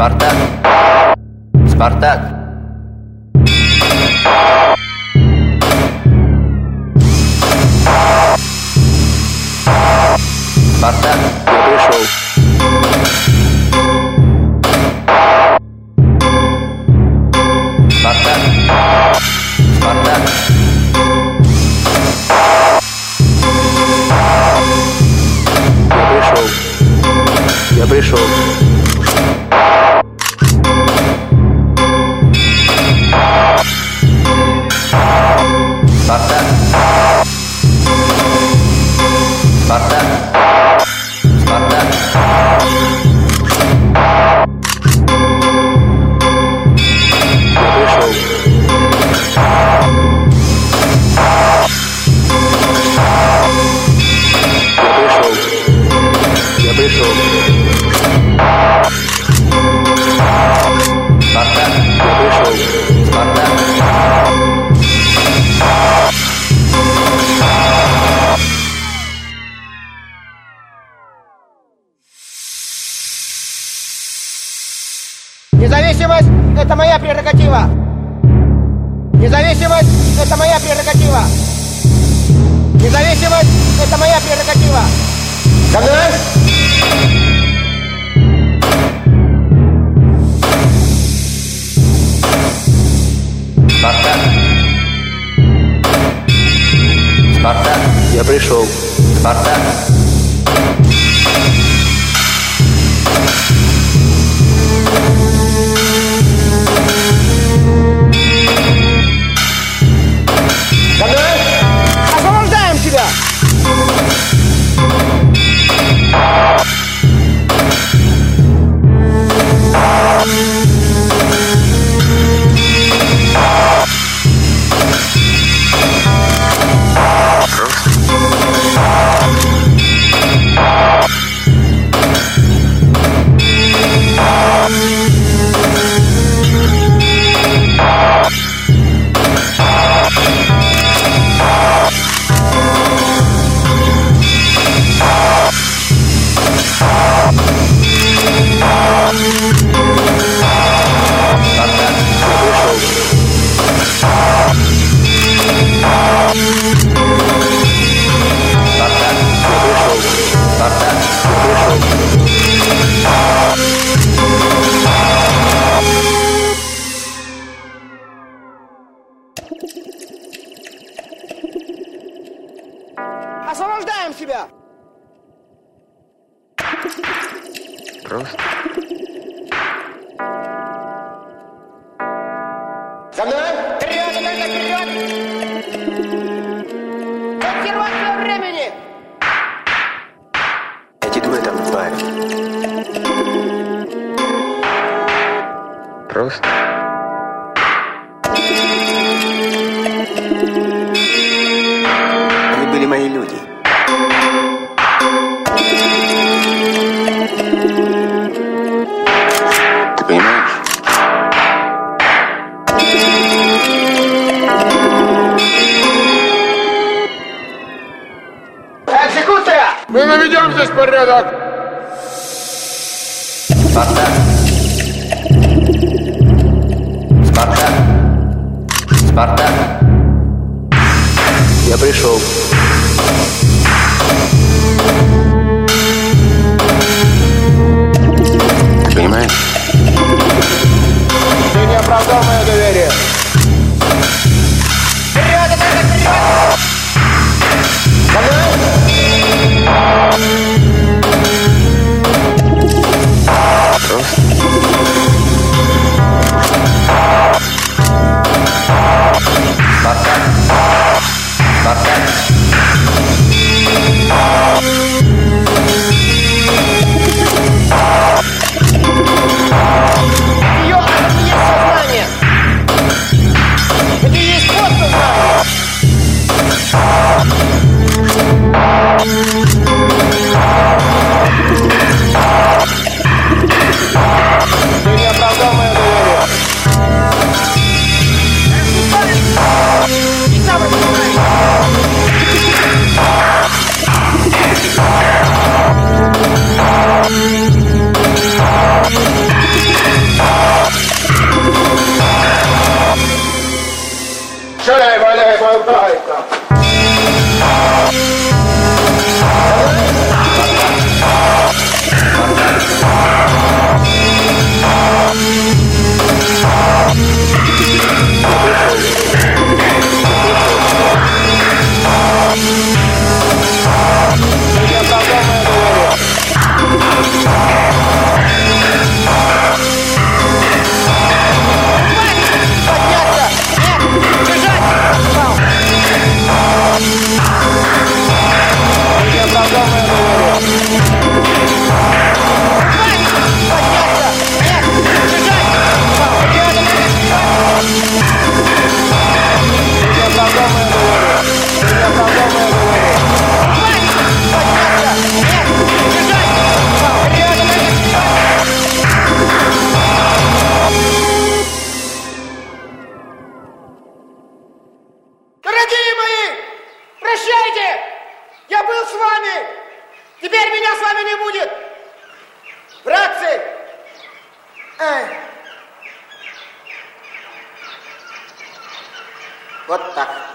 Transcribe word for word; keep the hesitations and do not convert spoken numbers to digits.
Спартак! Спартак! Спартак, я пришел. Спартак, Спартак. Я пришел. Я пришел. Спартак. Спартак. Спартак. Я пришел. Я пришел. Я пришел. Спартак. Я пришел. Спартак. Независимость – это моя прерогатива. Независимость – это моя прерогатива. Независимость – это моя прерогатива. За мной? Спартак. Спартак. Я пришел. Спартак. За мной? Освобождаем тебя! Освобождаем тебя! Просто. За мной! Вперед, только вперед! Консервация времени! Эти двое там в баре. Просто. Они были мои люди. Ты понимаешь? Экзекуция! Мы наведем здесь порядок! Спартак. Спартак. Спартак. Я пришел. Ты понимаешь? Ты не оправдал мое доверие. Вперед, только вперед! За мной! Просто. Спартак. Спартак. Ее, это не есть сознание. Это и есть подсознание. Ты не оправдал мое доверие. не болтается. Дорогие мои, прощайте! Я был с вами! Теперь меня с вами не будет! Братцы! Ай. Вот так.